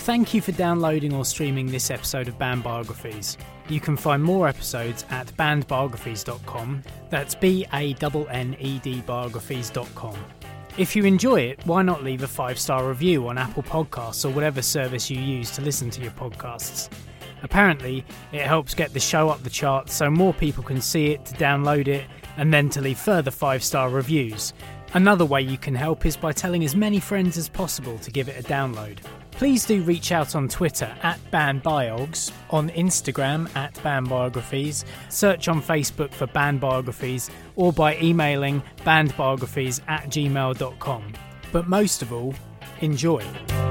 Thank you for downloading or streaming this episode of Band Biographies. You can find more episodes at bandbiographies.com. That's BANNED biographies.com. If you enjoy it, why not leave a 5-star review on Apple Podcasts or whatever service you use to listen to your podcasts. Apparently, it helps get the show up the charts so more people can see it, to download it, and then to leave further 5-star reviews. Another way you can help is by telling as many friends as possible to give it a download. Please do reach out on Twitter at BandBiogs, on Instagram at BandBiographies, search on Facebook for Band Biographies, or by emailing bandbiographies@gmail.com. But most of all, enjoy.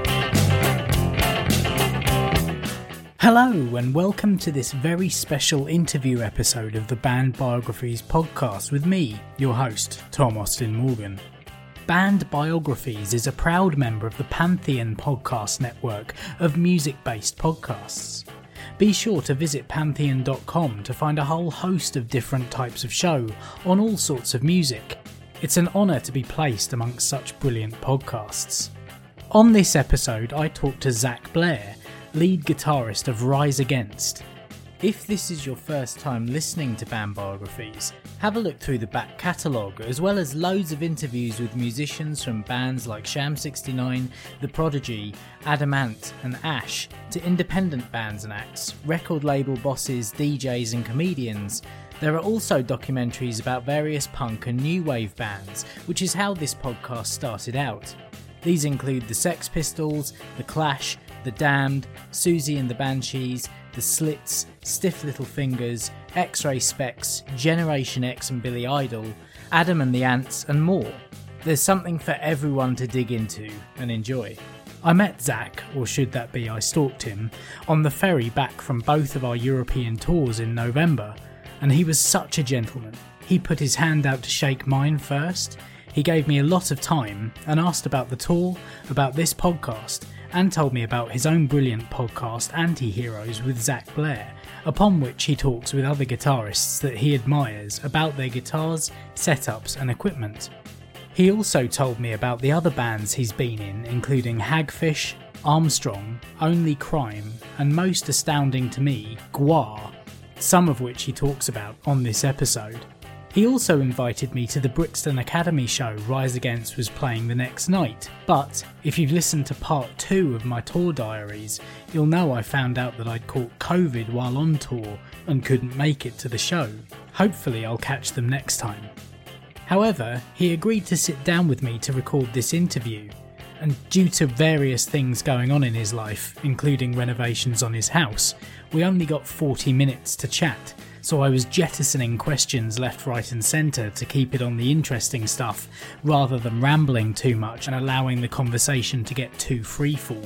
Hello and welcome to this very special interview episode of the Band Biographies podcast with me, your host, Tom Austin Morgan. Band Biographies is a proud member of the Pantheon podcast network of music-based podcasts. Be sure to visit pantheon.com to find a whole host of different types of show on all sorts of music. It's an honour to be placed amongst such brilliant podcasts. On this episode, I talk to Zach Blair, lead guitarist of Rise Against. If this is your first time listening to Band Biographies, have a look through the back catalogue, as well as loads of interviews with musicians from bands like Sham 69, The Prodigy, Adamant and Ash, to independent bands and acts, record label bosses, DJs and comedians. There are also documentaries about various punk and new wave bands, which is how this podcast started out. These include the Sex Pistols, The Clash, The Damned, Susie and the Banshees, The Slits, Stiff Little Fingers, X-Ray Specs, Generation X and Billy Idol, Adam and the Ants and more. There's something for everyone to dig into and enjoy. I met Zach, or should that be I stalked him, on the ferry back from both of our European tours in November, and he was such a gentleman. He put his hand out to shake mine first. He gave me a lot of time and asked about the tour, about this podcast, and told me about his own brilliant podcast Anti-Heroes with Zach Blair, upon which he talks with other guitarists that he admires about their guitars, setups and equipment. He also told me about the other bands he's been in, including Hagfish, Armstrong, Only Crime, and most astounding to me, Gwar, some of which he talks about on this episode. He also invited me to the Brixton Academy show Rise Against was playing the next night, but if you've listened to part 2 of my tour diaries, you'll know I found out that I'd caught COVID while on tour and couldn't make it to the show. Hopefully I'll catch them next time. However, he agreed to sit down with me to record this interview, and due to various things going on in his life, including renovations on his house, we only got 40 minutes to chat. So I was jettisoning questions left, right and centre to keep it on the interesting stuff, rather than rambling too much and allowing the conversation to get too freeform.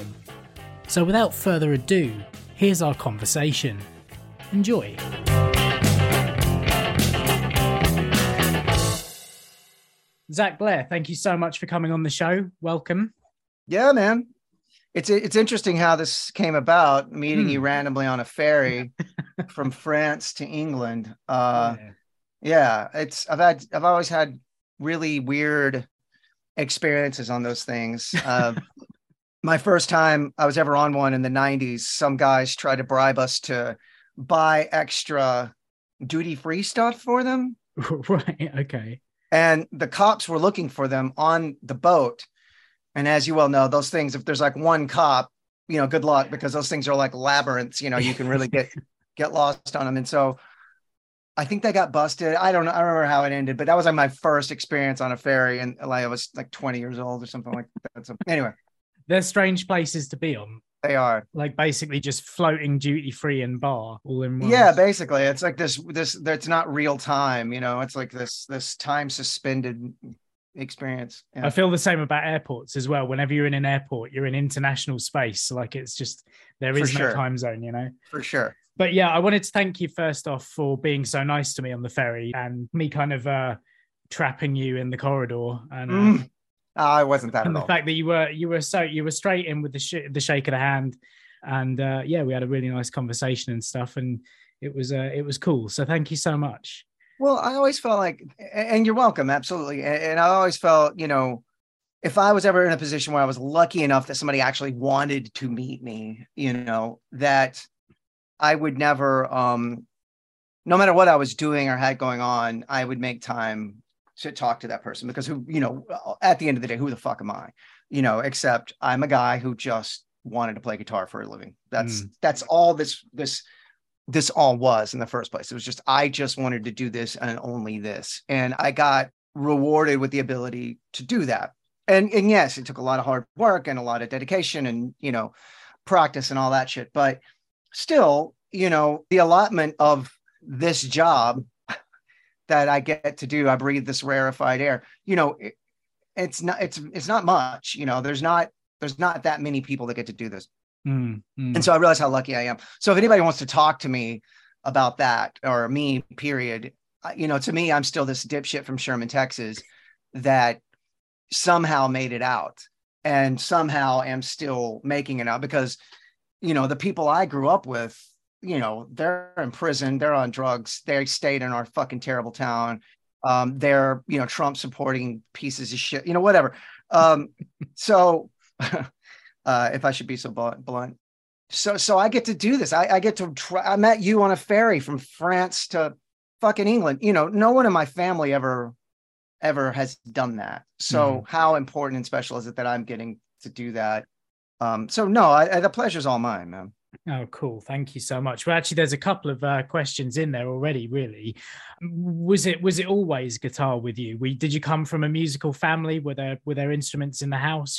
So without further ado, here's our conversation. Enjoy. Zach Blair, thank you so much for coming on the show. Welcome. Yeah, man. It's interesting how this came about, meeting you randomly on a ferry from France to England. I've always had really weird experiences on those things. My first time I was ever on one in the 90s, some guys tried to bribe us to buy extra duty-free stuff for them. Right, okay. And the cops were looking for them on the boat. And as you well know, those things, if there's like one cop, good luck, because those things are like labyrinths, you can really get lost on them. And so I think they got busted. I don't know. I don't remember how it ended, but that was like my first experience on a ferry. And I was like 20 years old or something like that. So anyway, they're strange places to be on. They are, like, basically just floating duty free and bar all in one. Yeah, basically it's like this, it's not real time, it's like this time suspended experience. Yeah. I feel the same about airports as well. Whenever you're in an airport, you're in international space. So like, it's just, there is no time zone, For sure. But yeah, I wanted to thank you first off for being so nice to me on the ferry and me kind of trapping you in the corridor. And I wasn't that and at the all. fact that you were straight in with the shake of the hand, and we had a really nice conversation and stuff, and it was cool. So thank you so much. Well, I always felt like, and you're welcome, absolutely. And I always felt, if I was ever in a position where I was lucky enough that somebody actually wanted to meet me, that I would never, no matter what I was doing or had going on, I would make time to talk to that person, because at the end of the day, who the fuck am I? Except I'm a guy who just wanted to play guitar for a living. That's all this all was in the first place. It was just, I just wanted to do this and only this. And I got rewarded with the ability to do that. And yes, it took a lot of hard work and a lot of dedication and, practice and all that shit. But still, the allotment of this job that I get to do, I breathe this rarefied air, it's not much, there's not that many people that get to do this. And so I realize how lucky I am. So if anybody wants to talk to me about that, or me, period, to me, I'm still this dipshit from Sherman, Texas, that somehow made it out and somehow am still making it out, because, the people I grew up with, they're in prison, they're on drugs, they stayed in our fucking terrible town. They're, Trump supporting pieces of shit, whatever. So if I should be so blunt. So I get to do this. I get to try. I met you on a ferry from France to fucking England. No one in my family ever has done that. So how important and special is it that I'm getting to do that? So no, the pleasure's all mine, man. Oh, cool. Thank you so much. Well, actually, there's a couple of questions in there already, really. Was it always guitar with you? Did you come from a musical family? Were there instruments in the house,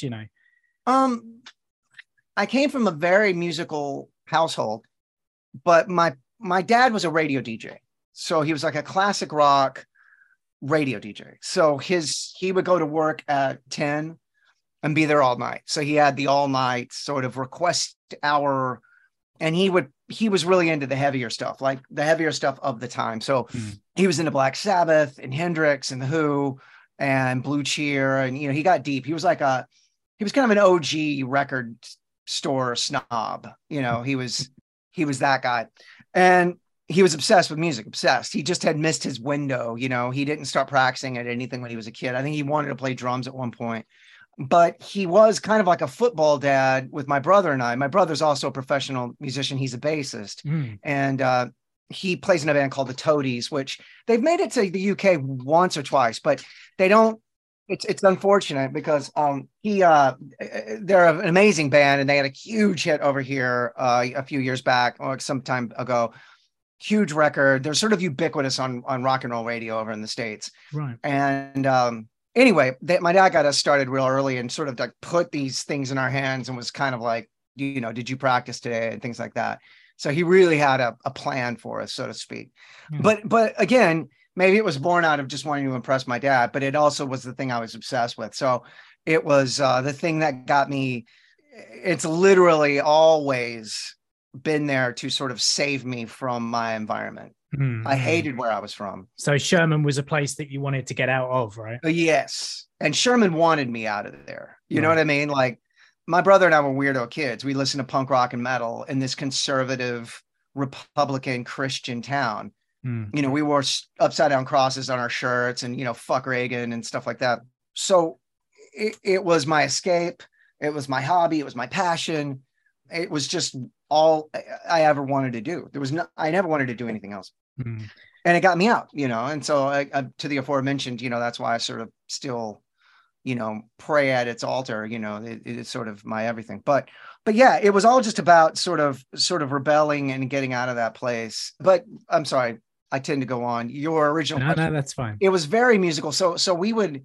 I came from a very musical household, but my dad was a radio DJ. So he was like a classic rock radio DJ. So he would go to work at 10 and be there all night. So he had the all night sort of request hour, and he was really into the heavier stuff, like the heavier stuff of the time. So he was into Black Sabbath and Hendrix and The Who and Blue Cheer. And, he got deep. He was kind of an OG record store snob. He was that guy. And he was obsessed with music, obsessed. He just had missed his window. He didn't start practicing at anything when he was a kid. I think he wanted to play drums at one point, but he was kind of like a football dad with my brother and I. My brother's also a professional musician. He's a bassist. And he plays in a band called the Toadies, which they've made it to the UK once or twice, but they don't. It's unfortunate because they're an amazing band, and they had a huge hit over here a few years back or some time ago. Huge record. They're sort of ubiquitous on rock and roll radio over in the States. Right. And anyway, my dad got us started real early and sort of like put these things in our hands and was kind of like, did you practice today and things like that. So he really had a plan for us, so to speak. But again, maybe it was born out of just wanting to impress my dad, but it also was the thing I was obsessed with. So it was the thing that got me. It's literally always been there to sort of save me from my environment. I hated where I was from. So Sherman was a place that you wanted to get out of, right? Yes. And Sherman wanted me out of there. You know what I mean? Like, my brother and I were weirdo kids. We listened to punk rock and metal in this conservative, Republican, Christian town. We wore upside down crosses on our shirts and, fuck Reagan and stuff like that. So it was my escape. It was my hobby. It was my passion. It was just all I ever wanted to do. I never wanted to do anything else. And it got me out, and so I, to the aforementioned, that's why I sort of still, pray at its altar, it's sort of my everything. But yeah, it was all just about sort of rebelling and getting out of that place. But I'm sorry, I tend to go on. Your original question, no, that's fine. It was very musical. So we would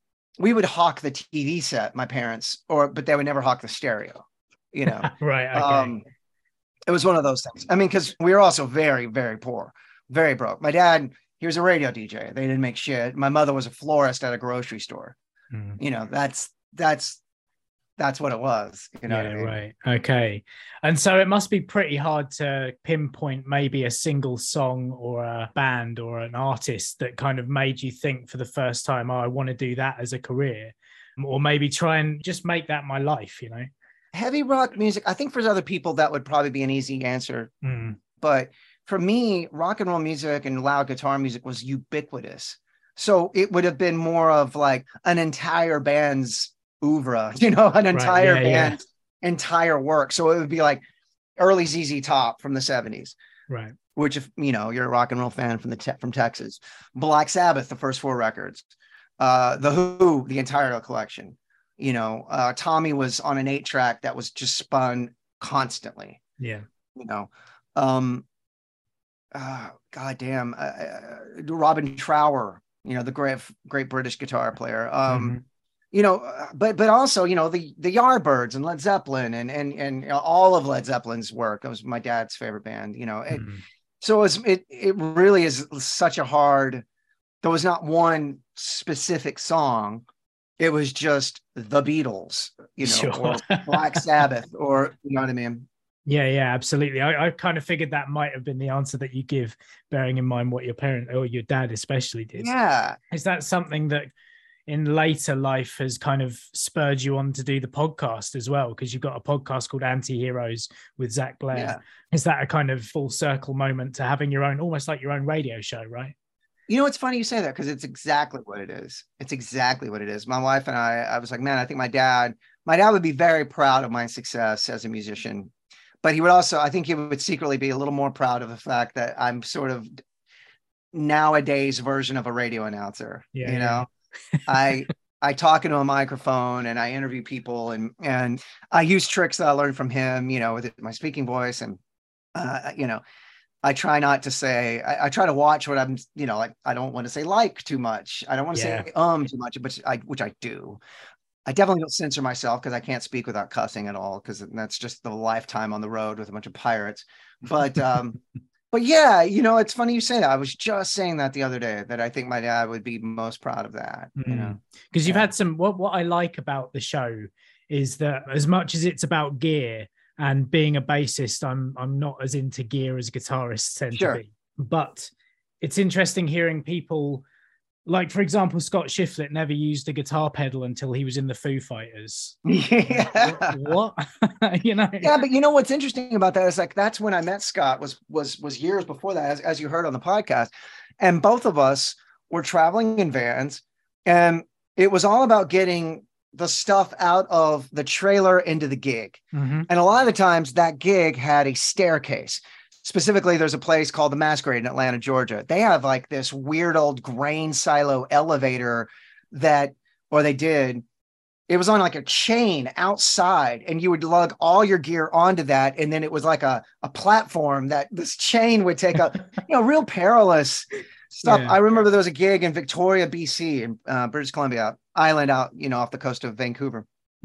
hawk the TV set, my parents, but they would never hawk the stereo, Right. Okay. It was one of those things. I mean, because we were also very, very poor, very broke. My dad, he was a radio DJ. They didn't make shit. My mother was a florist at a grocery store. That's what it was. What I mean? Right. Okay. And so it must be pretty hard to pinpoint maybe a single song or a band or an artist that kind of made you think for the first time, I want to do that as a career, or maybe try and just make that my life, Heavy rock music, I think for other people that would probably be an easy answer. But for me, rock and roll music and loud guitar music was ubiquitous. So it would have been more of like an entire band's oeuvre, you know, an entire Right. band, entire work. So it would be like early ZZ Top from the 70s. Right. Which, if you know, you're a rock and roll fan from Texas, Black Sabbath, the first 4 records, the Who, the entire collection. You know, Tommy was on an 8-track that was just spun constantly. Yeah. You know, goddamn, Robin Trower, you know, the great British guitar player. You know, but also, you know, the Yardbirds and Led Zeppelin and you know, all of Led Zeppelin's work. It was my dad's favorite band. You know, so it really is such a hard. There was not one specific song. It was just the Beatles, you know, Sure. or Black Sabbath, or you know what I mean. Yeah, absolutely. I kind of figured that might have been the answer that you give, bearing in mind what your parent or your dad especially did. Yeah. Is that something that in later life has kind of spurred you on to do the podcast as well? Because you've got a podcast called Anti-Heroes with Zach Blair. Yeah. Is that a kind of full circle moment to having your own, almost like your own radio show, right? You know, it's funny you say that, because it's exactly what it is. It's exactly what it is. My wife and I was like, man, I think my dad would be very proud of my success as a musician, but he would also, I think he would secretly be a little more proud of the fact that I'm sort of nowadays version of a radio announcer. Yeah, you know, I talk into a microphone and I interview people, and I use tricks that I learned from him, you know, with my speaking voice. And, you know, I try not to say, I try to watch what I'm, you know, like, I don't want to say like too much. I don't want to say too much, but which I do. I definitely don't censor myself, because I can't speak without cussing at all, because that's just the lifetime on the road with a bunch of pirates. But, but yeah, you know, it's funny you say that. I was just saying that the other day, that I think my dad would be most proud of that, you know, because you've had some, what I like about the show is that as much as it's about gear, and being a bassist, I'm not as into gear as guitarists tend to be. But it's interesting hearing people, like, for example, Scott Shiflett never used a guitar pedal until he was in the Foo Fighters. Yeah. What? You know? Yeah, but you know what's interesting about that is, like, that's when I met Scott, was years before that, as you heard on the podcast. And both of us were traveling in vans, and it was all about getting the stuff out of the trailer into the gig. And a lot of the times that gig had a staircase. Specifically, there's a place called the Masquerade in Atlanta, Georgia. They have like this weird old grain silo elevator it was on like a chain outside, and you would lug all your gear onto that. And then it was like a platform that this chain would take up, you know, real perilous stuff. I remember there was a gig in Victoria, BC, in British Columbia Island, out, you know, off the coast of Vancouver.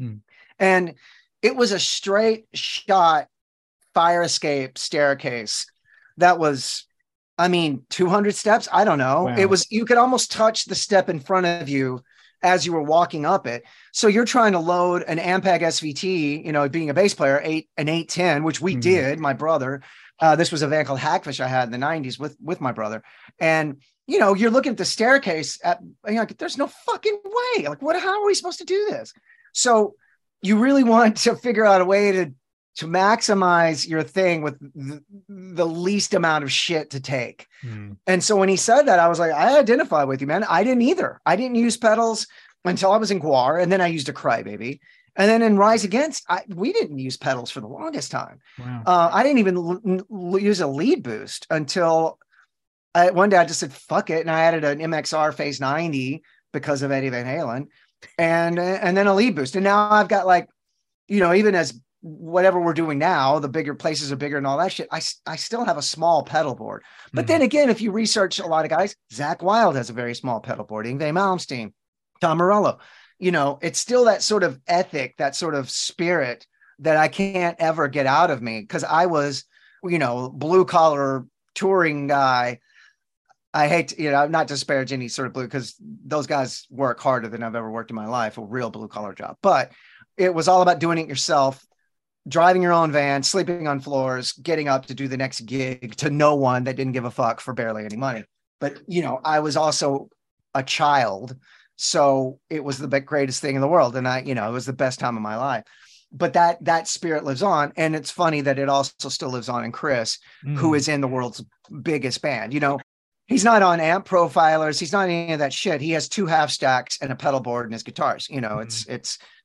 And it was a straight shot fire escape staircase that was, I mean, 200 steps. I don't know. Wow. It was, you could almost touch the step in front of you as you were walking up it. So you're trying to load an Ampeg SVT, you know, being a bass player, an 810, which we did, my brother. This was a van called Hackfish I had in the 90s with my brother. And, you know, you're looking at the staircase like, there's no fucking way. Like, how are we supposed to do this? So you really want to figure out a way to maximize your thing with the least amount of shit to take. And so when he said that, I was like, I identify with you, man. I didn't either. I didn't use pedals until I was in Guar, and then I used a Crybaby. And then in Rise Against, we didn't use pedals for the longest time. Wow. I didn't even use a lead boost until one day I just said, fuck it. And I added an MXR Phase 90 because of Eddie Van Halen, and then a lead boost. And now I've got, like, you know, even as whatever we're doing now, the bigger places are bigger and all that shit, I still have a small pedal board. But then again, if you research a lot of guys, Zakk Wylde has a very small pedal board, Yngwie Malmsteen, Tom Morello, you know, it's still that sort of ethic, that sort of spirit that I can't ever get out of me, because I was, you know, blue collar touring guy. I hate to, you know, not to disparage any sort of blue, because those guys work harder than I've ever worked in my life, a real blue collar job. But it was all about doing it yourself, driving your own van, sleeping on floors, getting up to do the next gig to no one that didn't give a fuck for barely any money. But, you know, I was also a child, so it was the greatest thing in the world. And it was the best time of my life. But that spirit lives on. And it's funny that it also still lives on in Chris, who is in the world's biggest band. You know, he's not on Amp Profilers. He's not any of that shit. He has 2 half stacks and a pedal board and his guitars. You know, it's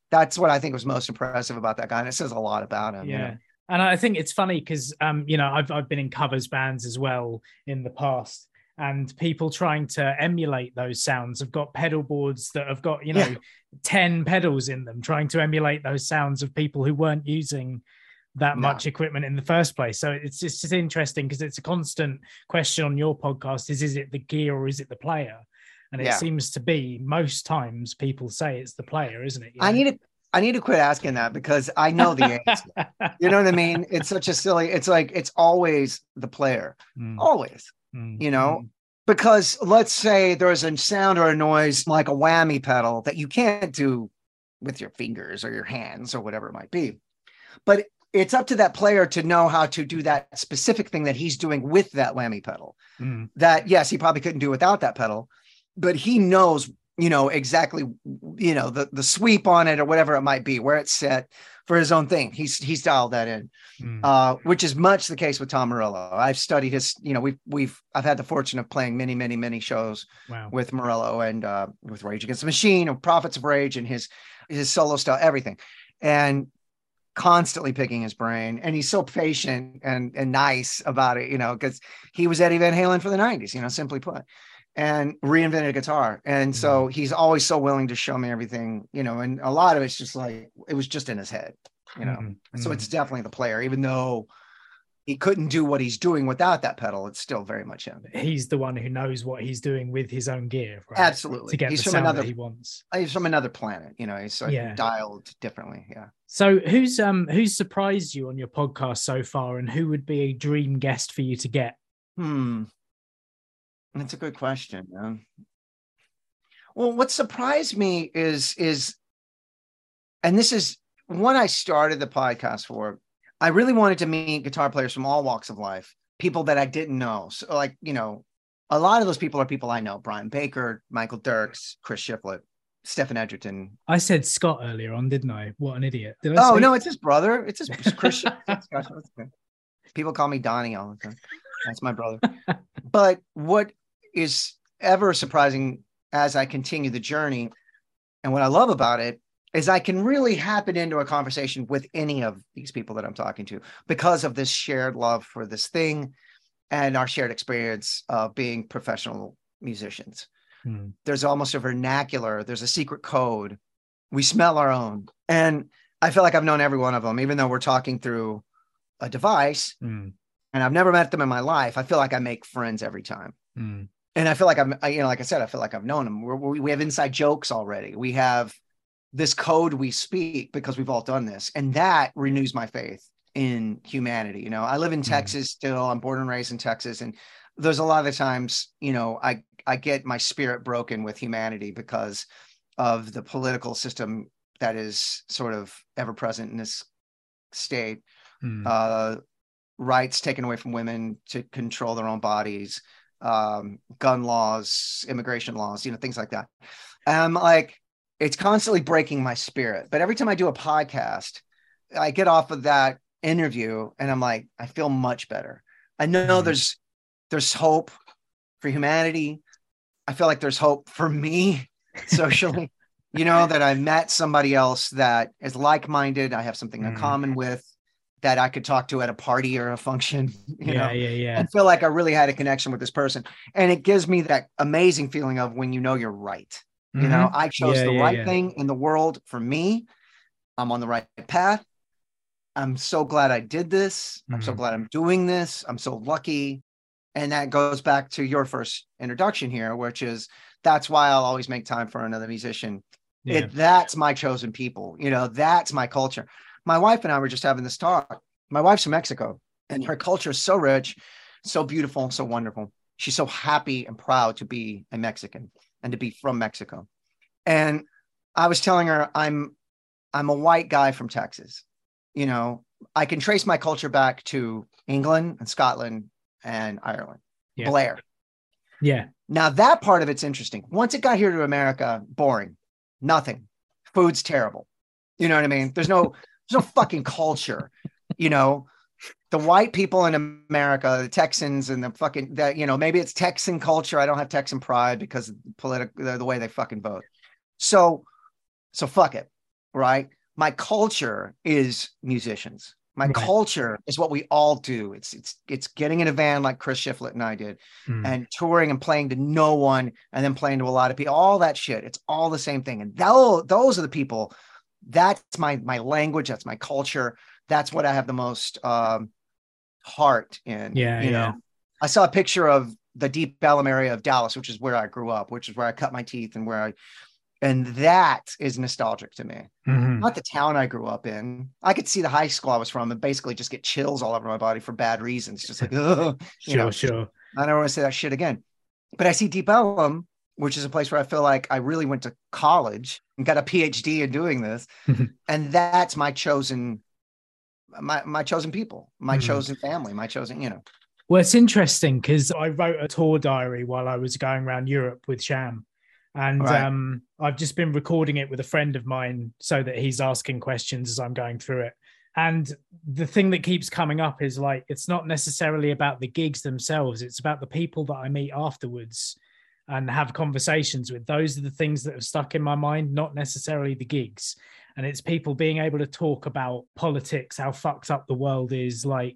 That's what I think was most impressive about that guy. And it says a lot about him. Yeah. You know? And I think it's funny because, I've been in covers bands as well in the past, and people trying to emulate those sounds have got pedal boards that have got, 10 pedals in them, trying to emulate those sounds of people who weren't using that much equipment in the first place. So it's just interesting because it's a constant question on your podcast is it the gear or is it the player? And it seems to be most times people say it's the player, isn't it? I need to quit asking that because I know the answer. You know what I mean? It's such a silly, it's like, it's always the player, always, because let's say there's a sound or a noise like a whammy pedal that you can't do with your fingers or your hands or whatever it might be. But it's up to that player to know how to do that specific thing that he's doing with that whammy pedal. That, yes, he probably couldn't do without that pedal, but he knows, exactly, the sweep on it or whatever it might be, where it's set for his own thing. He's dialed that in, which is much the case with Tom Morello. I've studied his, I've had the fortune of playing many, many, many shows with Morello and with Rage Against the Machine and Prophets of Rage and his solo style, everything. And constantly picking his brain, and he's so patient and nice about it, because he was Eddie Van Halen for the 90s, simply put, and reinvented guitar. And so he's always so willing to show me everything, and a lot of it's just like, it was just in his head, so it's definitely the player, even though he couldn't do what he's doing without that pedal. It's still very much him. He's the one who knows what he's doing with his own gear, right? Absolutely. To get he's the sound that he wants. He's from another planet, he's dialed differently. Yeah. So who's surprised you on your podcast so far, and who would be a dream guest for you to get? That's a good question, man. Well, what surprised me is, and this is when I started the podcast for, I really wanted to meet guitar players from all walks of life, people that I didn't know. So like, a lot of those people are people I know: Brian Baker, Michael Dirks, Chris Shiflett, Stephen Edgerton. I said Scott earlier on, didn't I? What an idiot. Did I say? No, it's his brother. It's Chris Shiflett. People call me Donnie all the time. That's my brother. But what is ever surprising as I continue the journey, and what I love about it, is I can really happen into a conversation with any of these people that I'm talking to because of this shared love for this thing and our shared experience of being professional musicians. There's almost a vernacular. There's a secret code. We smell our own. And I feel like I've known every one of them, even though we're talking through a device and I've never met them in my life. I feel like I make friends every time. And I feel like like I said, I feel like I've known them. We have inside jokes already. We have this code we speak because we've all done this. And that renews my faith in humanity. I live in Texas still. I'm born and raised in Texas. And there's a lot of the times, I get my spirit broken with humanity because of the political system that is sort of ever present in this state. Rights taken away from women to control their own bodies, gun laws, immigration laws, things like that. It's constantly breaking my spirit. But every time I do a podcast, I get off of that interview and I'm like, I feel much better. I know there's hope for humanity. I feel like there's hope for me socially, that I met somebody else that is like-minded. I have something in common with, that I could talk to at a party or a function, and feel like I really had a connection with this person. And it gives me that amazing feeling of when you're right. I chose the right thing in the world for me. I'm on the right path. I'm so glad I did this. I'm so glad I'm doing this. I'm so lucky. And that goes back to your first introduction here, which is, that's why I'll always make time for another musician. That's my chosen people. That's my culture. My wife and I were just having this talk. My wife's from Mexico, and her culture is so rich, so beautiful, so wonderful. She's so happy and proud to be a Mexican and to be from Mexico. And I was telling her, I'm a white guy from Texas. I can trace my culture back to England and Scotland and Ireland. Blair. Yeah. Now that part of it's interesting. Once it got here to America, boring. Nothing. Food's terrible. You know what I mean? There's no fucking culture. The white people in America, the Texans and the fucking, that, maybe it's Texan culture. I don't have Texan pride because of the way they fucking vote. So fuck it. right? My culture is musicians. My Right. culture is what we all do. It's getting in a van like Chris Shiflett and I did, and touring and playing to no one, and then playing to a lot of people. All that shit. It's all the same thing. And those are the people. That's my language. That's my culture. That's what I have the most heart in. Yeah, you know. I saw a picture of the Deep Ellum area of Dallas, which is where I grew up, which is where I cut my teeth, and that is nostalgic to me. Not the town I grew up in. I could see the high school I was from and basically just get chills all over my body for bad reasons. Just like, sure. I never want to say that shit again. But I see Deep Ellum, which is a place where I feel like I really went to college and got a PhD in doing this. And that's my chosen, my chosen people, my chosen family, my chosen, Well, it's interesting because I wrote a tour diary while I was going around Europe with Sham. And Right. I've just been recording it with a friend of mine so that he's asking questions as I'm going through it. And the thing that keeps coming up is like, it's not necessarily about the gigs themselves. It's about the people that I meet afterwards and have conversations with. Those are the things that have stuck in my mind, not necessarily the gigs. And it's people being able to talk about politics, how fucked up the world is, like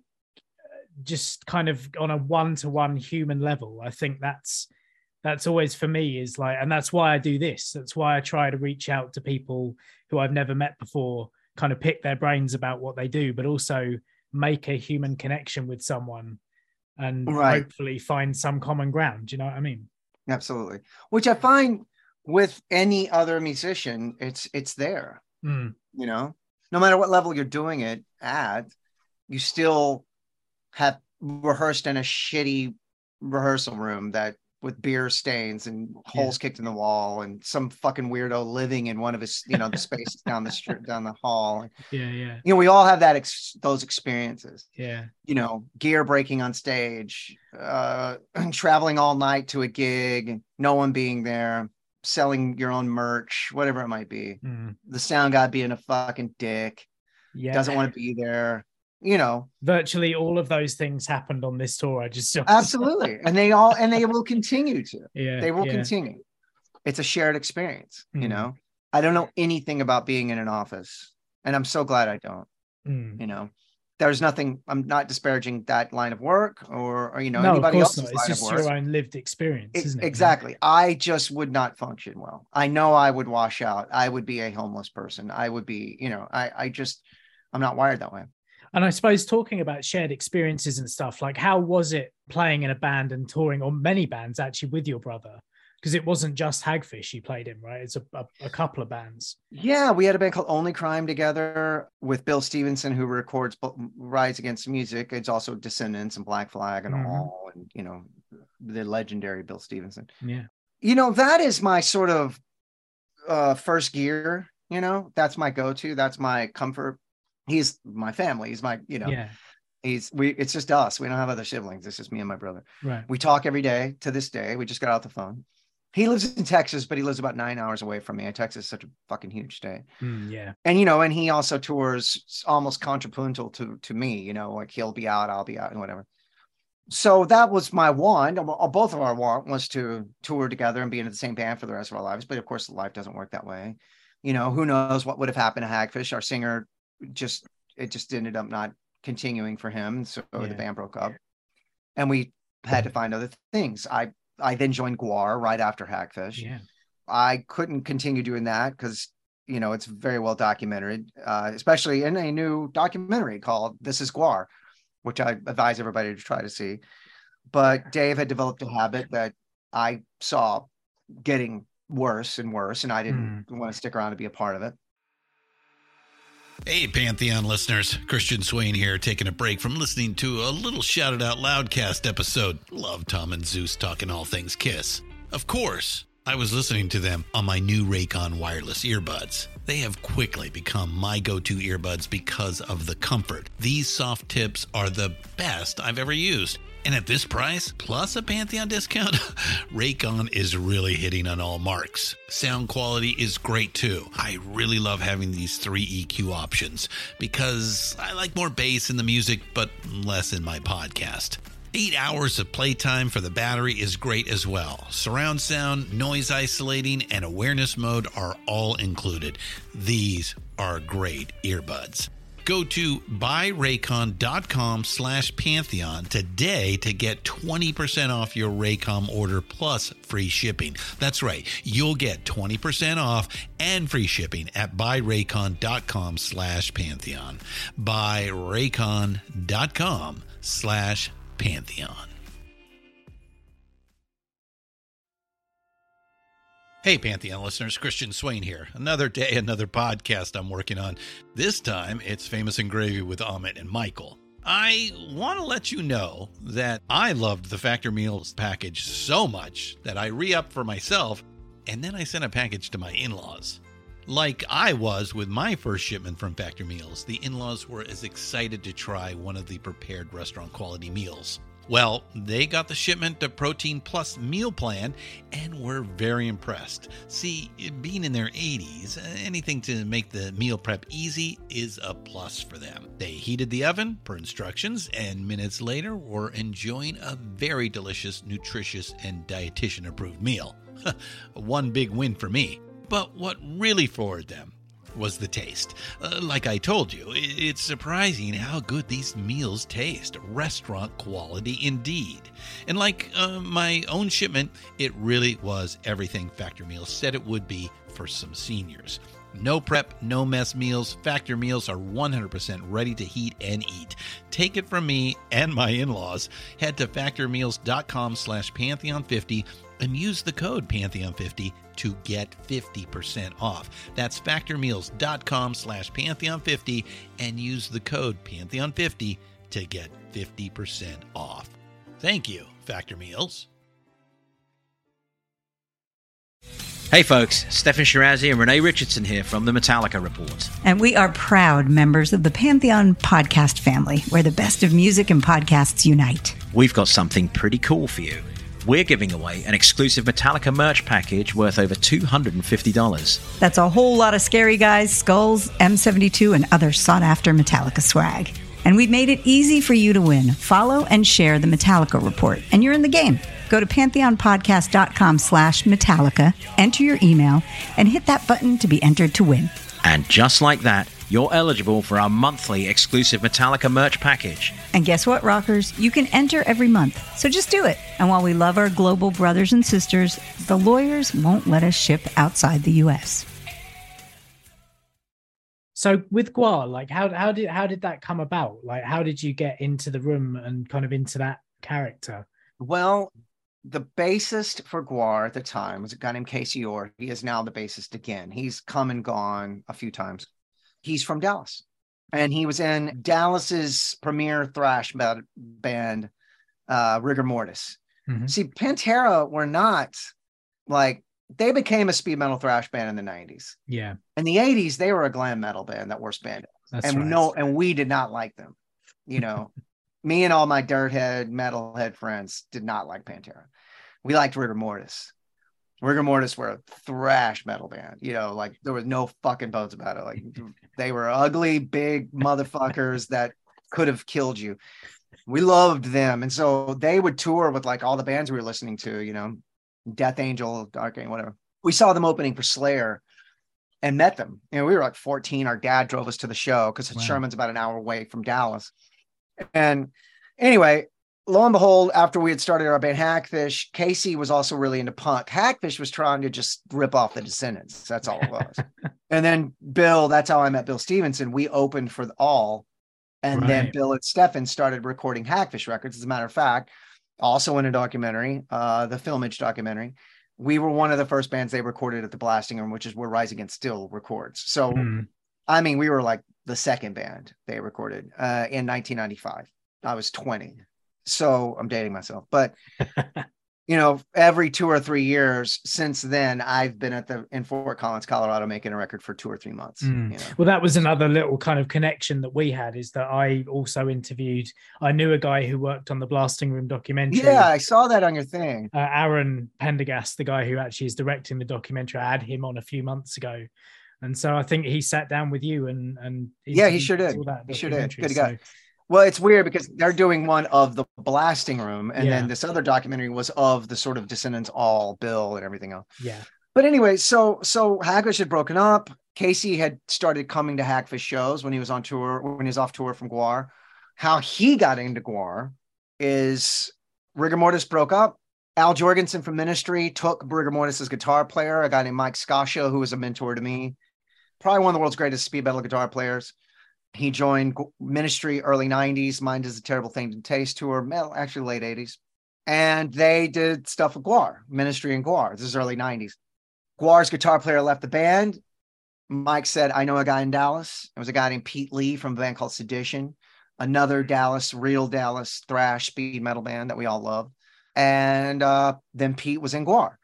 just kind of on a one-to-one human level. I think that's always for me is like, and that's why I do this. That's why I try to reach out to people who I've never met before, kind of pick their brains about what they do, but also make a human connection with someone and hopefully find some common ground. Do you know what I mean? Absolutely. Which I find with any other musician, it's there, no matter what level you're doing it at, you still have rehearsed in a shitty rehearsal room with beer stains and holes kicked in the wall, and some fucking weirdo living in one of his, the spaces down the street, down the hall. Yeah. We all have those experiences. Yeah. Gear breaking on stage, traveling all night to a gig, no one being there, selling your own merch, whatever it might be. The sound guy being a fucking dick, doesn't want to be there. Virtually all of those things happened on this tour. I just saw. Absolutely. And they will continue to. They will continue. It's a shared experience. I don't know anything about being in an office, and I'm so glad I don't. There's nothing. I'm not disparaging that line of work or anybody else's line of work. It's just your own lived experience, isn't it? Exactly. I just would not function well. I know I would wash out. I would be a homeless person. I would be, I'm not wired that way. And I suppose talking about shared experiences and stuff, like how was it playing in a band and touring, or many bands actually, with your brother? Because it wasn't just Hagfish you played in, right? It's a couple of bands. Yeah, we had a band called Only Crime together with Bill Stevenson, who records Rise Against Music. It's also Descendants and Black Flag and all, and the legendary Bill Stevenson. Yeah. That is my sort of first gear. That's my go-to. That's my comfort. He's my family. He's my, it's just us. We don't have other siblings. It's just me and my brother. Right. We talk every day to this day. We just got off the phone. He lives in Texas, but he lives about 9 hours away from me. And Texas is such a fucking huge state. Yeah. And, and he also tours almost contrapuntal to me, like he'll be out, I'll be out and whatever. So that was my want. Both of our want was to tour together and be in the same band for the rest of our lives. But of course, life doesn't work that way. Who knows what would have happened to Hagfish? Our singer it just ended up not continuing for him. So the band broke up and we had to find other things. I then joined Gwar right after Hagfish. Yeah. I couldn't continue doing that because, it's very well documented, especially in a new documentary called This Is Gwar, which I advise everybody to try to see. But Dave had developed a habit that I saw getting worse and worse, and I didn't want to stick around to be a part of it. Hey, Pantheon listeners. Christian Swain here, taking a break from listening to a little Shout It Out Loudcast episode. Love Tom and Zeus talking all things Kiss. Of course, I was listening to them on my new Raycon wireless earbuds. They have quickly become my go-to earbuds because of the comfort. These soft tips are the best I've ever used. And at this price, plus a Pantheon discount, Raycon is really hitting on all marks. Sound quality is great too. I really love having these 3 EQ options because I like more bass in the music, but less in my podcast. 8 hours of playtime for the battery is great as well. Surround sound, noise isolating, and awareness mode are all included. These are great earbuds. Go to buyraycon.com/Pantheon today to get 20% off your Raycon order plus free shipping. That's right. You'll get 20% off and free shipping at buyraycon.com/Pantheon. buyraycon.com/Pantheon. Hey, Pantheon listeners, Christian Swain here. Another day, another podcast I'm working on. This time, it's Famous and Gravy with Amit and Michael. I want to let you know that I loved the Factor Meals package so much that I re-upped for myself, and then I sent a package to my in-laws. Like I was with my first shipment from Factor Meals, the in-laws were as excited to try one of the prepared restaurant quality meals. Well, they got the shipment of Protein Plus meal plan and were very impressed. See, being in their 80s, anything to make the meal prep easy is a plus for them. They heated the oven per instructions and minutes later were enjoying a very delicious, nutritious, and dietitian-approved meal. One big win for me. But what really floored them was the taste. Like I told you, it's surprising how good these meals taste. Restaurant quality indeed. And like my own shipment, it really was everything Factor Meals said it would be for some seniors. No prep, no mess meals. Factor Meals are 100% ready to heat and eat. Take it from me and my in-laws. Head to factormeals.com/Pantheon50 and use the code Pantheon50 to get 50% off. That's factormeals.com/Pantheon50 and use the code Pantheon50 to get 50% off. Thank you, Factor Meals. Hey folks, Stefan Shirazi and Renee Richardson here from the Metallica Report. And we are proud members of the Pantheon podcast family, where the best of music and podcasts unite. We've got something pretty cool for you. We're giving away an exclusive Metallica merch package worth over $250. That's a whole lot of Scary Guys, skulls, M72, and other sought-after Metallica swag. And we've made it easy for you to win. Follow and share the Metallica Report, and you're in the game. Go to pantheonpodcast.com/Metallica, enter your email, and hit that button to be entered to win. And just like that, you're eligible for our monthly exclusive Metallica merch package. And guess what, rockers? You can enter every month, so just do it. And while we love our global brothers and sisters, the lawyers won't let us ship outside the U.S. So with GWAR, like how did that come about? Like how did you get into the room and kind of into that character? Well, the bassist for GWAR at the time was a guy named Casey Orr. He is now the bassist again. He's come and gone a few times. He's from Dallas, and he was in Dallas's premier thrash band, Rigor Mortis. Mm-hmm. See, Pantera were not like, they became a speed metal thrash band in the 90s. Yeah. In the 80s, they were a glam metal band that were band. That's and right. And we did not like them. You know, me and all my dirthead metalhead friends did not like Pantera. We liked Rigor Mortis. Rigor Mortis were a thrash metal band. You know, like there was no fucking bones about it. Like they were ugly, big motherfuckers that could have killed you. We loved them. And so they would tour with like all the bands we were listening to, you know, Death Angel, Dark Angel, whatever. We saw them opening for Slayer and met them. You know, we were like 14. Our dad drove us to the show because Sherman's about an hour away from Dallas. And anyway, lo and behold, after we had started our band Hackfish, Casey was also really into punk. Hackfish was trying to just rip off the Descendants. That's all it was. And then Bill, that's how I met Bill Stevenson. We opened for All. And then Bill and Stefan started recording Hackfish records. As a matter of fact, also in a documentary, the Filmage documentary, we were one of the first bands they recorded at the Blasting Room, which is where Rise Against Steel records. So, I mean, we were like the second band they recorded in 1995. I was 20. So I'm dating myself. But, you know, every 2 or 3 years since then, I've been in Fort Collins, Colorado, making a record for 2 or 3 months. You know? Well, that was another little kind of connection that we had, is that I also interviewed, I knew a guy who worked on the Blasting Room documentary. Yeah, I saw that on your thing. Aaron Pendergast, the guy who actually is directing the documentary. I had him on a few months ago. And so I think he sat down with you and yeah, he sure did. He sure did. Good guy. Well, it's weird because they're doing one of the blasting room, and Yeah. then this other documentary was of the sort of Descendants all Bill and everything else. Yeah. But anyway, so Hagfish had broken up. Casey had started coming to Hagfish shows when he was on tour, when he was off tour from Gwar. How he got into Gwar is Rigor Mortis broke up. Al Jorgensen from Ministry took Rigor Mortis' guitar player, a guy named Mike Scascio, who was a mentor to me, probably one of the world's greatest speed metal guitar players. He joined Ministry early 90s. Mind is a Terrible Thing to Taste tour, actually late 80s. And they did stuff with Gwar, Ministry and Gwar. This is early 90s. Gwar's guitar player left the band. Mike said, I know a guy in Dallas. It was a guy named Pete Lee from a band called Sedition, another real Dallas thrash speed metal band that we all love. And then Pete was in Gwar.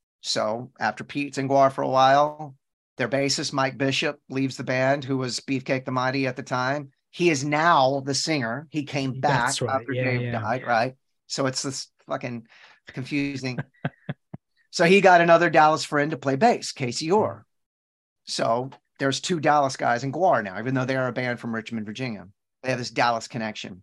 So after Pete's in Gwar for a while, their bassist, Mike Bishop, leaves the band, who was Beefcake the Mighty at the time. He is now the singer. He came back after Dave died, right? So it's this fucking confusing. So he got another Dallas friend to play bass, Casey Orr. So there's 2 Dallas guys in Gwar now, even though they are a band from Richmond, Virginia. They have this Dallas connection.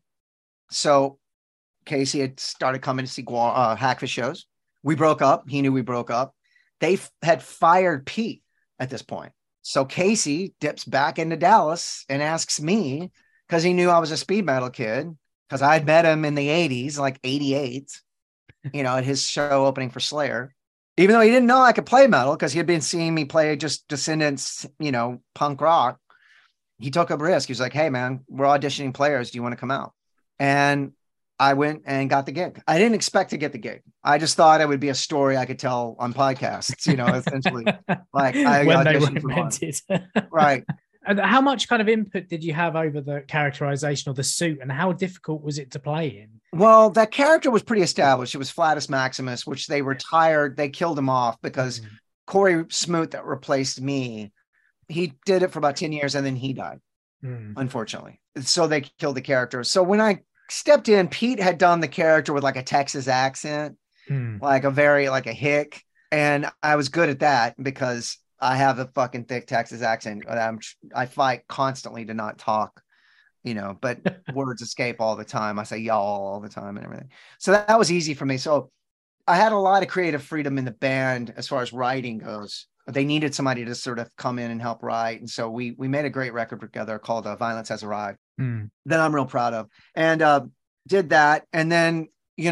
So Casey had started coming to see Hagfish shows. We broke up. He knew we broke up. They had fired Pete at this point. So Casey dips back into Dallas and asks me, because he knew I was a speed metal kid, because I had met him in the 80s, like 88, at his show opening for Slayer. Even though he didn't know I could play metal, because he had been seeing me play just Descendants, punk rock. He took a risk. He was like, hey, man, we're auditioning players. Do you want to come out? And I went and got the gig. I didn't expect to get the gig. I just thought it would be a story I could tell on podcasts, essentially. Like I when they auditioned were for one. invented. Right. And how much kind of input did you have over the characterization of the suit, and how difficult was it to play in? Well, that character was pretty established. It was Flatus Maximus, which they retired. They killed him off because Corey Smoot, that replaced me, he did it for about 10 years and then he died, unfortunately. So they killed the character. So when I stepped in, Pete had done the character with like a Texas accent, like a hick. And I was good at that because I have a fucking thick Texas accent. I fight constantly to not talk, but words escape all the time. I say y'all all the time and everything. So that was easy for me. So I had a lot of creative freedom in the band as far as writing goes. They needed somebody to sort of come in and help write. And so we made a great record together called Violence Has Arrived that I'm real proud of, and did that. And then,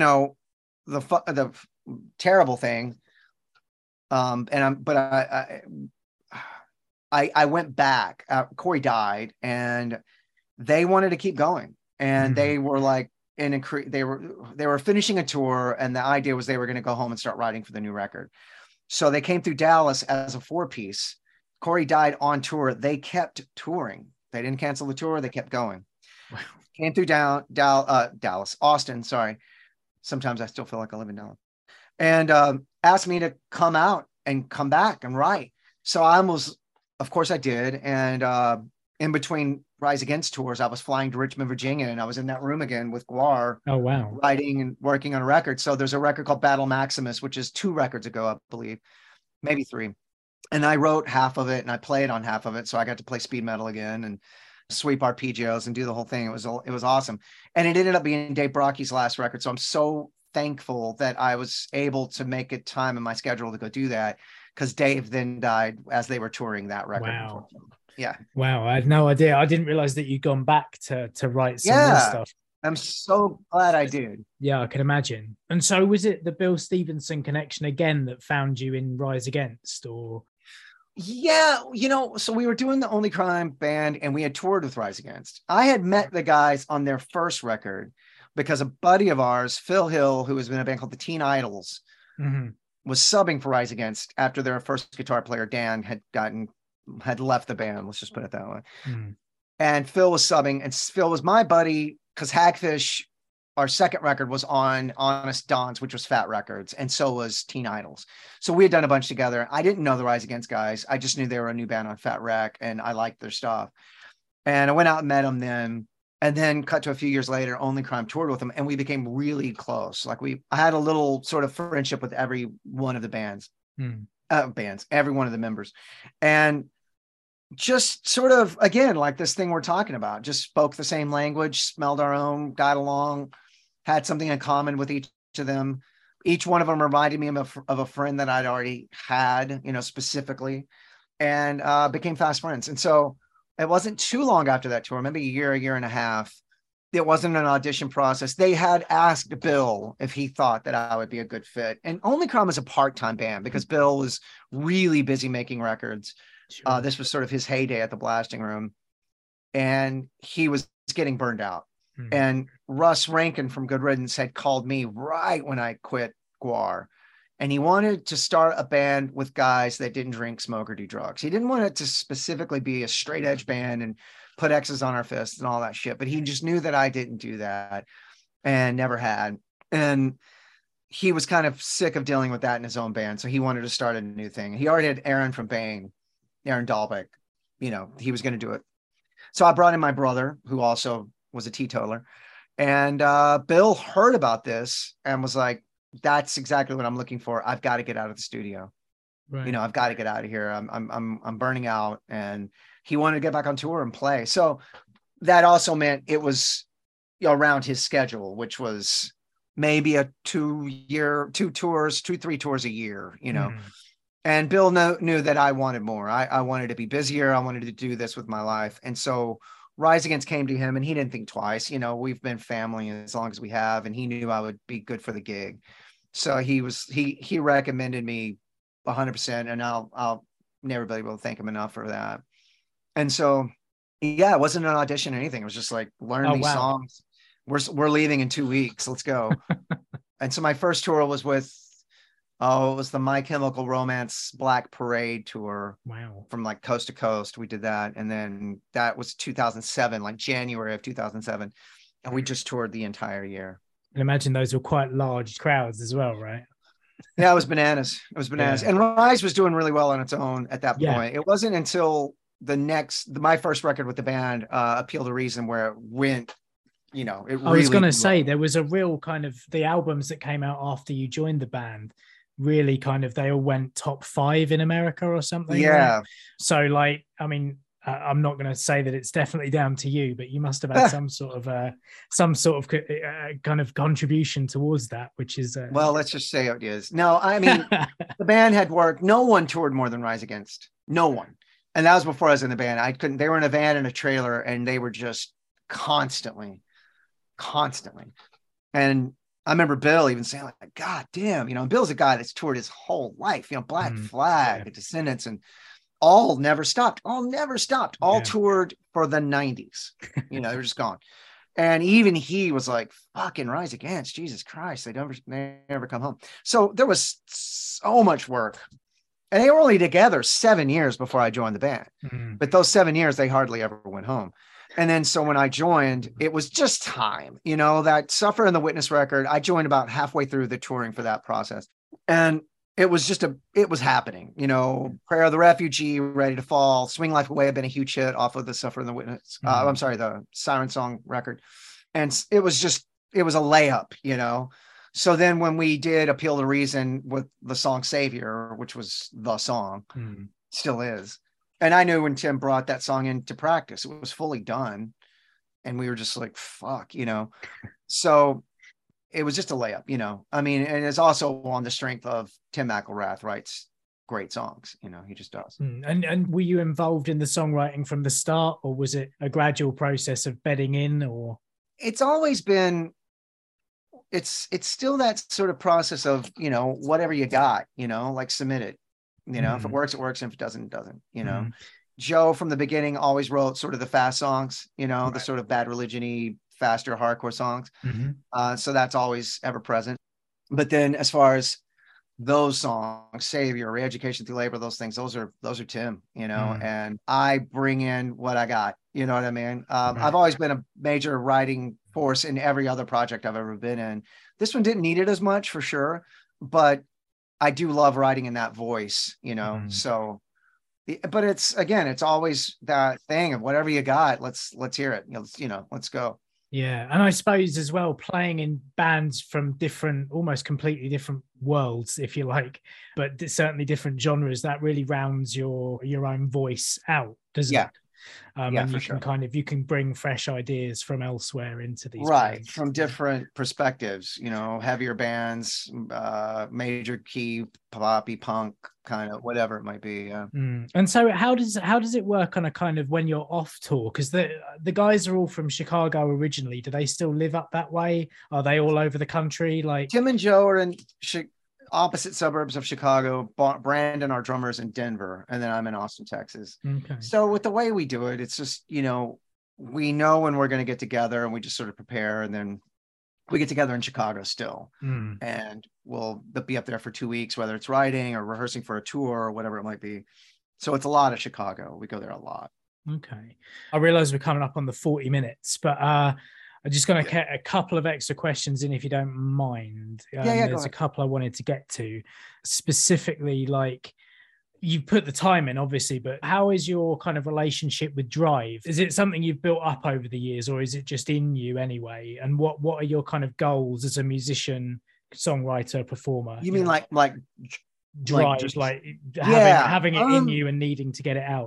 the terrible thing. I went back. Corey died, and they wanted to keep going, and they were like they were finishing a tour, and the idea was they were going to go home and start writing for the new record. So they came through Dallas as a 4-piece. Corey died on tour. They kept touring. They didn't cancel the tour. They kept going. Wow. Came through Austin. Sorry. Sometimes I still feel like I live in Dallas. And asked me to come out and come back and write. So of course I did. And in between Rise Against tours, I was flying to Richmond, Virginia, and I was in that room again with Gwar. Oh, wow. Writing and working on a record. So there's a record called Battle Maximus, which is 2 records ago, I believe, maybe 3. And I wrote half of it and I played on half of it. So I got to play speed metal again and sweep arpeggios and do the whole thing. It was awesome. And it ended up being Dave Brocky's last record. So I'm so thankful that I was able to make it time in my schedule to go do that, because Dave then died as they were touring that record. Wow. Yeah. Wow. I had no idea. I didn't realize that you'd gone back to write some more stuff. I'm so glad I did. Yeah, I can imagine. And so was it the Bill Stevenson connection again that found you in Rise Against, or? Yeah, so we were doing the Only Crime band and we had toured with Rise Against. I had met the guys on their first record because a buddy of ours, Phil Hill, who was in a band called the Teen Idols, was subbing for Rise Against after their first guitar player, Dan, had left the band. Let's just put it that way. And Phil was subbing, and Phil was my buddy because Hagfish, our second record, was on Honest Dons, which was Fat Records, and so was Teen Idols. So we had done a bunch together. I didn't know the Rise Against guys. I just knew they were a new band on Fat Wreck, and I liked their stuff. And I went out and met them then, and then cut to a few years later, Only Crime toured with them, and we became really close. Like I had a little sort of friendship with every one of the bands, every one of the members. And just sort of, again, like this thing we're talking about, just spoke the same language, smelled our own, got along, had something in common with each of them. Each one of them reminded me of a friend that I'd already had, specifically, and became fast friends. And so it wasn't too long after that tour, maybe a year and a half. It wasn't an audition process. They had asked Bill if he thought that I would be a good fit. And Only Crime was a part-time band because Bill was really busy making records. Sure. This was sort of his heyday at the Blasting Room. And he was getting burned out. And Russ Rankin from Good Riddance had called me right when I quit GWAR. And he wanted to start a band with guys that didn't drink, smoke, or do drugs. He didn't want it to specifically be a straight edge band and put X's on our fists and all that shit. But he just knew that I didn't do that and never had. And he was kind of sick of dealing with that in his own band. So he wanted to start a new thing. He already had Aaron from Bane, Aaron Dahlbeck. He was going to do it. So I brought in my brother, who also was a teetotaler. And Bill heard about this and was like, that's exactly what I'm looking for. I've got to get out of the studio. Right. I've got to get out of here. I'm burning out. And he wanted to get back on tour and play. So that also meant it was around his schedule, which was maybe a 3 tours a year, And Bill knew that I wanted more. I wanted to be busier. I wanted to do this with my life. And so Rise Against came to him and he didn't think twice. We've been family as long as we have, and he knew I would be good for the gig. So he recommended me 100%, and I'll never be able to thank him enough for that. And so, yeah, it wasn't an audition or anything. It was just like, learn these songs. We're leaving in 2 weeks. Let's go. And so my first tour was with, it was the My Chemical Romance Black Parade tour. Wow. From like coast to coast. We did that. And then that was 2007, like January of 2007. And we just toured the entire year. And imagine those were quite large crowds as well, right? Yeah, it was bananas. Yeah. And Rise was doing really well on its own at that point. Yeah. It wasn't until my first record with the band, Appeal to Reason, where it went, I was going to say, there was a real kind of, the albums that came out after you joined the band really kind of, they all went top 5 in America or something. Yeah. Right? So like, I mean, I'm not going to say that it's definitely down to you, but you must have had some sort of kind of contribution towards that, which is well, let's just say it is. No, I mean, the band had worked. No one toured more than Rise Against. No one. And that was before I was in the band. They were in a van and a trailer, and they were just constantly. And I remember Bill even saying like, God damn, Bill's a guy that's toured his whole life, Black Flag, Descendants, and all never stopped. All toured for the 90s. They were just gone. And even he was like, fucking Rise Against, Jesus Christ, they never come home. So there was so much work. And they were only together 7 years before I joined the band. Mm-hmm. But those 7 years, they hardly ever went home. And then so when I joined, it was just time, that Suffer and the Witness record. I joined about halfway through the touring for that process. And it was it was happening, Prayer of the Refugee, Ready to Fall, Swing Life Away had been a huge hit off of the Suffer and the Witness. The Siren Song record. And it was a layup, So then when we did Appeal to Reason with the song Savior, which was the song, still is. And I knew when Tim brought that song into practice, it was fully done. And we were just like, fuck, So it was just a layup, I mean, and it's also on the strength of Tim McElrath writes great songs, he just does. And were you involved in the songwriting from the start, or was it a gradual process of bedding in? Or it's always been, it's still that sort of process of, whatever you got, like submit it, if it works, it works. And if it doesn't, it doesn't, Joe from the beginning always wrote sort of the fast songs, right. The sort of Bad Religion-y, faster hardcore songs. So that's always ever present. But then as far as those songs, Savior, Re-Education Through Labor, those things, those are Tim, and I bring in what I got, you know what I mean? Right. I've always been a major writing force in every other project I've ever been in. This one didn't need it as much for sure, but I do love writing in that voice, so, but it's always that thing of whatever you got, let's hear it, let's go. Yeah. And I suppose as well, playing in bands from different, almost completely different worlds, if you like, but certainly different genres, that really rounds your own voice out. doesn't Yeah. it? Yeah, And for you sure. can you can bring fresh ideas from elsewhere into these Right, bands. from different perspectives, heavier bands, major key, poppy, punk, kind of whatever it might be. Yeah. And so how does it work on a kind of when you're off tour? Because the guys are all from Chicago originally. Do they still live up that way? Are they all over the country? Like Tim and Joe are in opposite suburbs of Chicago. Brandon, our drummer, is in Denver, and then I'm in Austin, Texas. okay. So with the way we do it, it's just, we know when we're going to get together, and we just sort of prepare, and then we get together in Chicago still, and we'll be up there for 2 weeks, whether it's writing or rehearsing for a tour or whatever it might be. So it's a lot of Chicago. We go there a lot. Okay. I realize we're coming up on the 40 minutes, but I'm just going to get a couple of extra questions in if you don't mind. There's a couple I wanted to get to, specifically, like, you put the time in, obviously, but how is your kind of relationship with Drive? Is it something you've built up over the years, or is it just in you anyway? And what are your kind of goals as a musician, songwriter, performer? You mean like Drive, like having it in you and needing to get it out,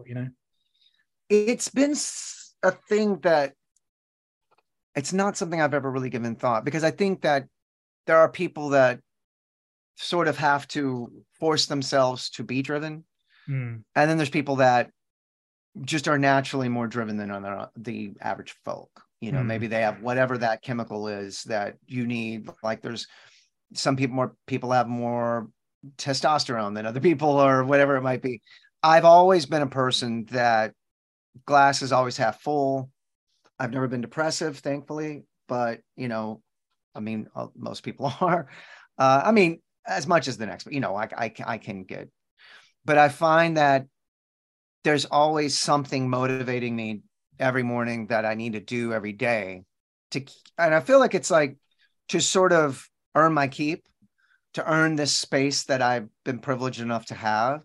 It's been a thing that it's not something I've ever really given thought, because I think that there are people that sort of have to force themselves to be driven. And then there's people that just are naturally more driven than the average folk. Maybe they have whatever that chemical is that you need. Like there's some people have more testosterone than other people, or whatever it might be. I've always been a person that glass is always half full. I've never been depressive, thankfully, but most people are. As much as the next, but I can get, but I find that there's always something motivating me every morning that I need to do every day and I feel like it's like to sort of earn my keep, to earn this space that I've been privileged enough to have.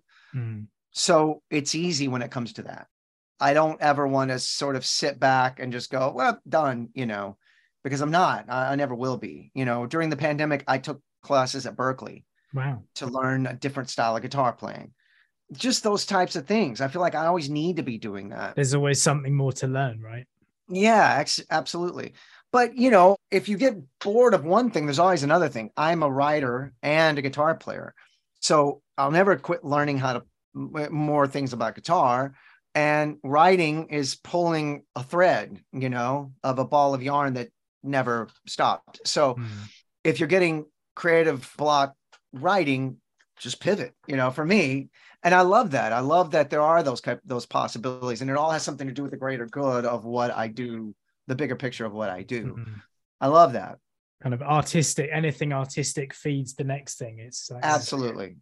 So it's easy when it comes to that. I don't ever want to sort of sit back and just go, well, done, because I'm not, I never will be. During the pandemic, I took classes at Berklee to learn a different style of guitar playing. Just those types of things. I feel like I always need to be doing that. There's always something more to learn, right? Yeah, absolutely. But, if you get bored of one thing, there's always another thing. I'm a writer and a guitar player. So I'll never quit learning how to more things about guitar. And writing is pulling a thread, of a ball of yarn that never stopped. So if you're getting creative block writing, just pivot, for me. And I love that. I love that there are those possibilities, and it all has something to do with the greater good of what I do, the bigger picture of what I do. I love that. Kind of anything artistic feeds the next thing. It's like, absolutely.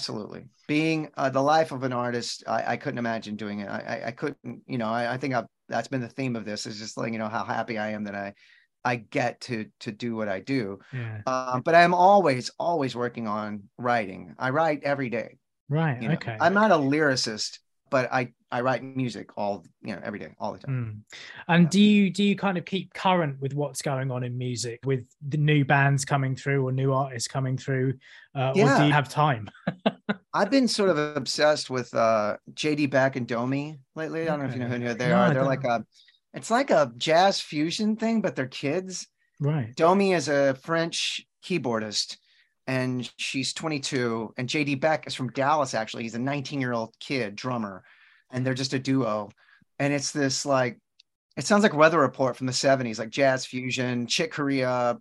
Being the life of an artist, I couldn't imagine doing it. I couldn't, I think that's been the theme of this, is just like, how happy I am that I get to do what I do. But I'm always working on writing. I write every day. Right. Okay. I'm not a lyricist, but I write music every day, all the time. And do you kind of keep current with what's going on in music, with the new bands coming through or new artists coming through, or do you have time? I've been sort of obsessed with JD Beck and Domi lately. I don't know if you know who they are. They're it's like a jazz fusion thing, but they're kids. Right. Domi is a French keyboardist, and she's 22. And JD Beck is from Dallas, actually. He's a 19-year-old kid drummer, and they're just a duo. And it's this it sounds like Weather Report from the 70s, like jazz fusion, Chick Corea,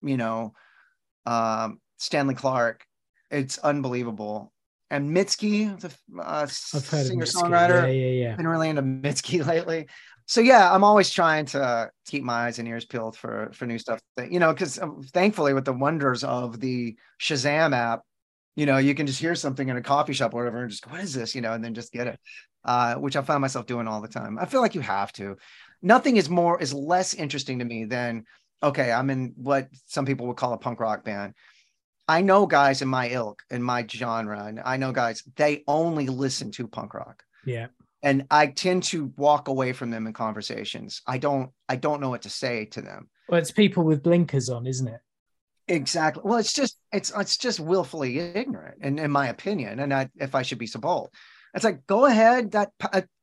Stanley Clarke. It's unbelievable. And Mitski, the singer-songwriter. Yeah. Been really into Mitski lately. So I'm always trying to keep my eyes and ears peeled for new stuff. Because thankfully, with the wonders of the Shazam app, you can just hear something in a coffee shop or whatever and just go, what is this? And then just get it, which I find myself doing all the time. I feel like you have to. Nothing is less interesting to me than, okay, I'm in what some people would call a punk rock band. I know guys in my ilk, in my genre, and I know guys, they only listen to punk rock. Yeah. And I tend to walk away from them in conversations. I don't know what to say to them. Well, it's people with blinkers on, isn't it? Exactly. Well, it's just willfully ignorant, in my opinion. And if I should be so bold, it's like, go ahead. That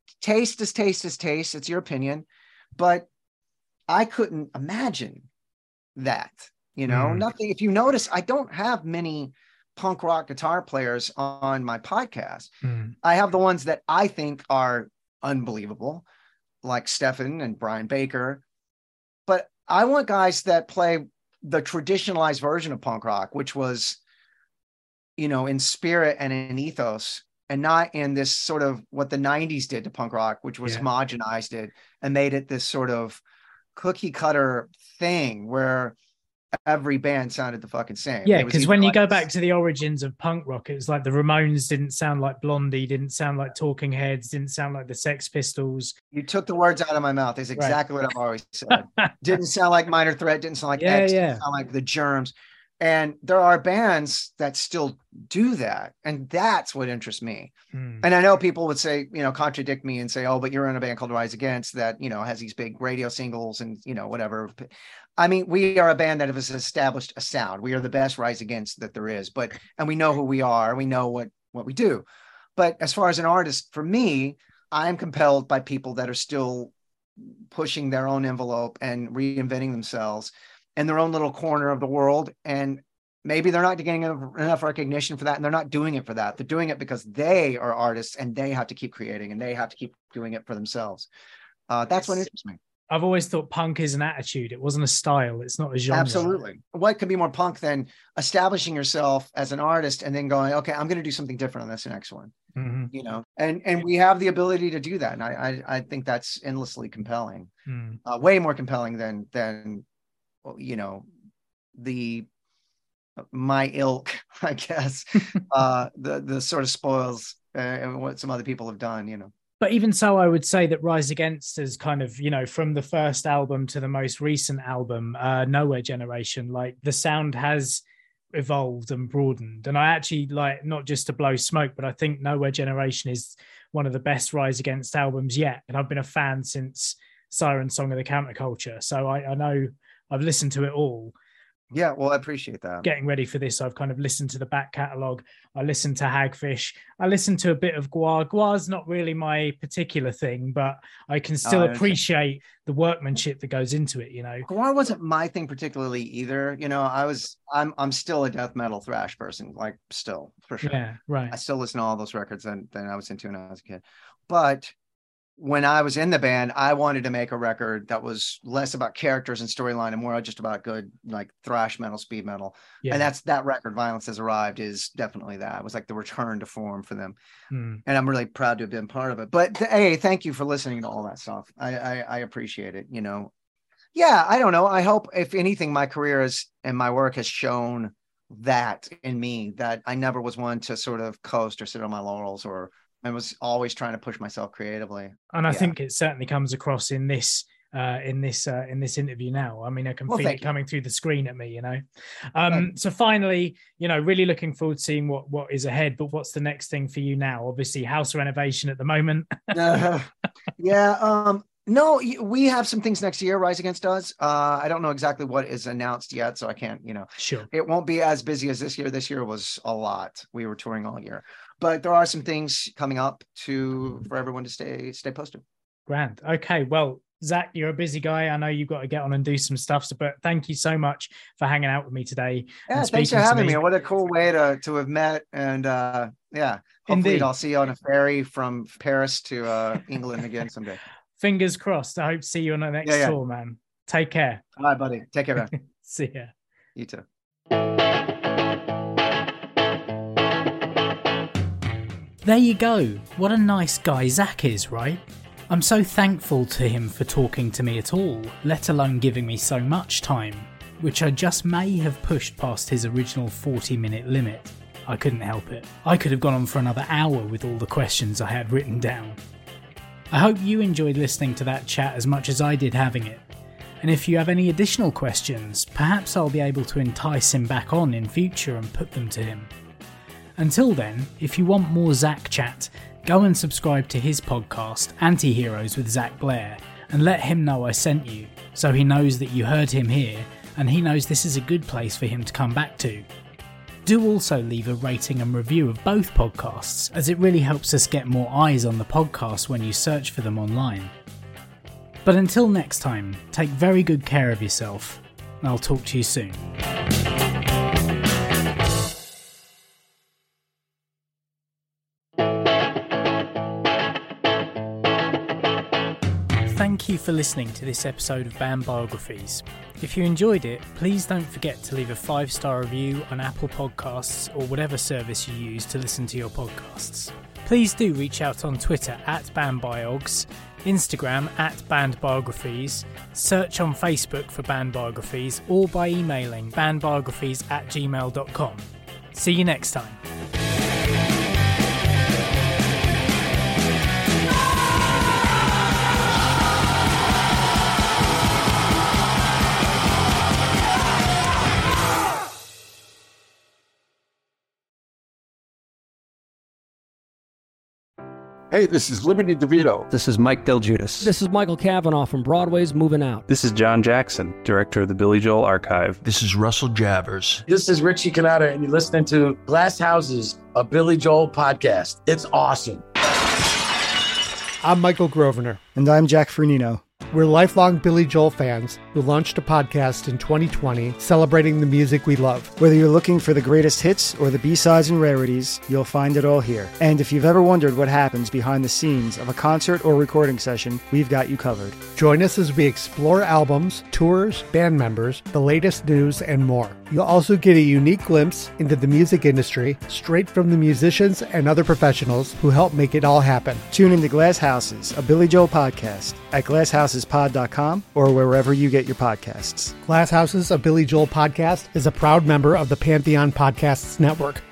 taste is taste is taste. It's your opinion, but I couldn't imagine that, nothing. If you notice, I don't have many punk rock guitar players on my podcast. I have the ones that I think are unbelievable, like Stefan and Brian Baker. But I want guys that play the traditionalized version of punk rock, which was, in spirit and in ethos, and not in this sort of what the 90s did to punk rock, which was homogenized it and made it this sort of cookie cutter thing where every band sounded the fucking same. Yeah, because when you go back to the origins of punk rock, it was like the Ramones didn't sound like Blondie, didn't sound like Talking Heads, didn't sound like the Sex Pistols. You took the words out of my mouth. It's exactly what I've always said. Didn't sound like Minor Threat, didn't sound like X, didn't sound like the Germs. And there are bands that still do that. And that's what interests me. And I know people would say, contradict me and say, oh, but you're in a band called Rise Against that, has these big radio singles and, whatever. I mean, we are a band that has established a sound. We are the best Rise Against that there is, and we know who we are. We know what we do. But as far as an artist, for me, I'm compelled by people that are still pushing their own envelope and reinventing themselves in their own little corner of the world. And maybe they're not getting enough recognition for that. And they're not doing it for that. They're doing it because they are artists and they have to keep creating and they have to keep doing it for themselves. That's what interests me. I've always thought punk is an attitude. It wasn't a style. It's not a genre. Absolutely. What could be more punk than establishing yourself as an artist and then going, okay, I'm going to do something different on this next one, and we have the ability to do that. And I think that's endlessly compelling, way more compelling than my ilk, I guess, the sort of spoils and what some other people have done, But even so, I would say that Rise Against is kind of, from the first album to the most recent album, Nowhere Generation, like the sound has evolved and broadened. And I actually like, not just to blow smoke, but I think Nowhere Generation is one of the best Rise Against albums yet. And I've been a fan since Siren Song of the Counterculture. So I know I've listened to it all. Yeah, well, I appreciate that. Getting ready for this, I've kind of listened to the back catalogue. I listened to Hagfish. I listened to a bit of Gwar. Gwar's not really my particular thing, but I can still appreciate the workmanship that goes into it, Gwar wasn't my thing particularly either. I'm still a death metal thrash person, like still, for sure. Yeah, right. I still listen to all those records that I was into when I was a kid. But when I was in the band, I wanted to make a record that was less about characters and storyline and more just about good, like thrash metal, speed metal. Yeah. And that record, Violence Has Arrived, is definitely that. It was like the return to form for them. And I'm really proud to have been part of it. But hey, thank you for listening to all that stuff. I appreciate it. Yeah, I don't know. I hope, if anything, my career and my work has shown that in me, that I never was one to sort of coast or sit on my laurels, or I was always trying to push myself creatively. And I think it certainly comes across in this interview now. I mean, I can feel it coming through the screen at me, So finally, really looking forward to seeing what is ahead, but what's the next thing for you now? Obviously house renovation at the moment. No, we have some things next year. Rise Against does. I don't know exactly what is announced yet, so I can't, Sure. It won't be as busy as this year. This year was a lot. We were touring all year. But there are some things coming up for everyone to stay posted. Grand. Okay. Well, Zach, you're a busy guy. I know you've got to get on and do some stuff. But thank you so much for hanging out with me today. Yeah, thanks for having me. What a cool way to have met. And hopefully Indeed. I'll see you on a ferry from Paris to England again someday. Fingers crossed. I hope to see you on the next tour, man. Take care. All right, buddy. Take care, man. See ya. You too. There you go. What a nice guy Zach is, right? I'm so thankful to him for talking to me at all, let alone giving me so much time, which I just may have pushed past his original 40-minute limit. I couldn't help it. I could have gone on for another hour with all the questions I had written down. I hope you enjoyed listening to that chat as much as I did having it. And if you have any additional questions, perhaps I'll be able to entice him back on in future and put them to him. Until then, if you want more Zach chat, go and subscribe to his podcast, Anti-Heroes with Zach Blair, and let him know I sent you, so he knows that you heard him here, and he knows this is a good place for him to come back to. Do also leave a rating and review of both podcasts, as it really helps us get more eyes on the podcast when you search for them online. But until next time, take very good care of yourself, and I'll talk to you soon. Thank you for listening to this episode of Band Biographies. If you enjoyed it, please don't forget to leave a 5-star review on Apple Podcasts or whatever service you use to listen to your podcasts. Please do reach out on Twitter @BandBiogs, Instagram @BandBiographies, search on Facebook for Band Biographies, or by emailing bandbiographies@gmail.com. See you next time. Hey, this is Liberty DeVito. This is Mike Del Giudice. This is Michael Cavanaugh from Broadway's Moving Out. This is John Jackson, director of the Billy Joel Archive. This is Russell Javers. This is Richie Cannata, and you're listening to Glass Houses, a Billy Joel podcast. It's awesome. I'm Michael Grosvenor. And I'm Jack Fernino. We're lifelong Billy Joel fans who launched a podcast in 2020 celebrating the music we love. Whether you're looking for the greatest hits or the B-sides and rarities, you'll find it all here. And if you've ever wondered what happens behind the scenes of a concert or recording session, we've got you covered. Join us as we explore albums, tours, band members, the latest news, and more. You'll also get a unique glimpse into the music industry straight from the musicians and other professionals who help make it all happen. Tune into Glass Houses, a Billy Joel podcast at glasshouses.pod.com or wherever you get your podcasts. Glass Houses, a Billy Joel podcast is a proud member of the Pantheon Podcasts Network.